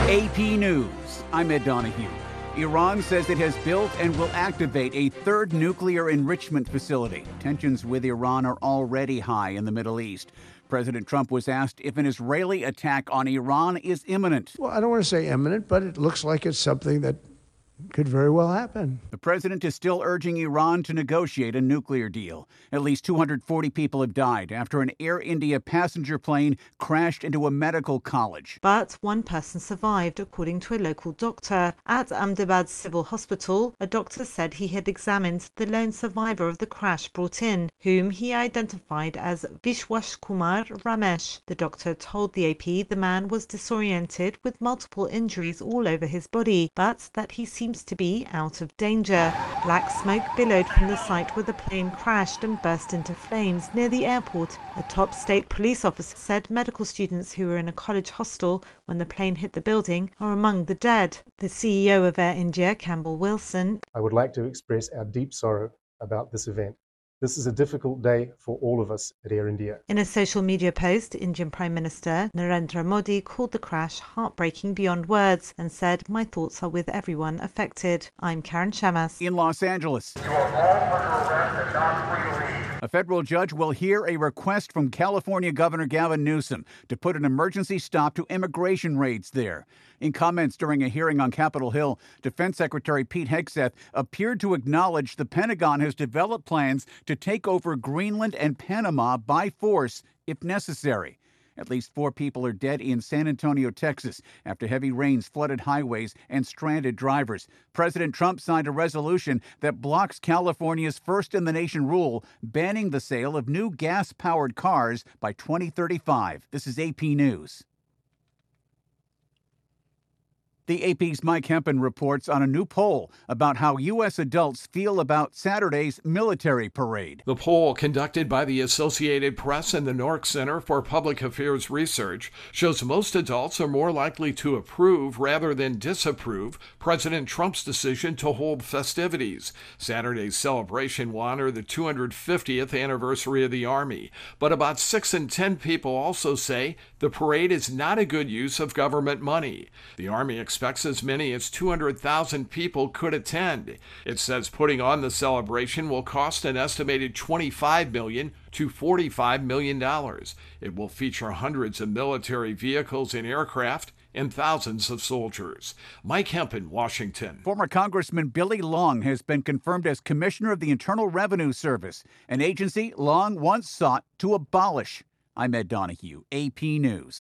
AP News, I'm Ed Donahue. Iran says it has built and will activate a third nuclear enrichment facility. Tensions with Iran are already high in the Middle East. President Trump was asked if an Israeli attack on Iran is imminent. Well, I don't want to say imminent, but it looks like it's something that could very well happen. The president is still urging Iran to negotiate a nuclear deal. At least 240 people have died after an Air India passenger plane crashed into a medical college. But one person survived, according to a local doctor. At Ahmedabad Civil Hospital, a doctor said he had examined the lone survivor of the crash brought in, whom he identified as Vishwas Kumar Ramesh. The doctor told the AP the man was disoriented with multiple injuries all over his body, but that he seems to be out of danger. Black smoke billowed from the site where the plane crashed and burst into flames near the airport. A top state police officer said medical students who were in a college hostel when the plane hit the building are among the dead. The CEO of Air India, Campbell Wilson, I would like to express our deep sorrow about this event. This is a difficult day for all of us at Air India. In a social media post, Indian Prime Minister Narendra Modi called the crash heartbreaking beyond words and said, "My thoughts are with everyone affected." I'm Karen Shamas. In Los Angeles, You are all under arrest and not free to leave. a federal judge will hear a request from California Governor Gavin Newsom to put an emergency stop to immigration raids there. In comments during a hearing on Capitol Hill, Defense Secretary Pete Hegseth appeared to acknowledge the Pentagon has developed plans to take over Greenland and Panama by force if necessary. At least 4 people are dead in San Antonio, Texas, after heavy rains flooded highways and stranded drivers. President Trump signed a resolution that blocks California's first-in-the-nation rule banning the sale of new gas-powered cars by 2035. This is AP News. The AP's Mike Hempen reports on a new poll about how U.S. adults feel about Saturday's military parade. The poll, conducted by the Associated Press and the Nork Center for Public Affairs Research, shows most adults are more likely to approve rather than disapprove President Trump's decision to hold festivities. Saturday's celebration will honor the 250th anniversary of the Army, but about 6 in 10 people also say the parade is not a good use of government money. The Army expects as many as 200,000 people could attend. It says putting on the celebration will cost an estimated $25 million to $45 million. It will feature hundreds of military vehicles and aircraft and thousands of soldiers. Mike Hempen, Washington. Former Congressman Billy Long has been confirmed as Commissioner of the Internal Revenue Service, an agency Long once sought to abolish. I'm Ed Donahue, AP News.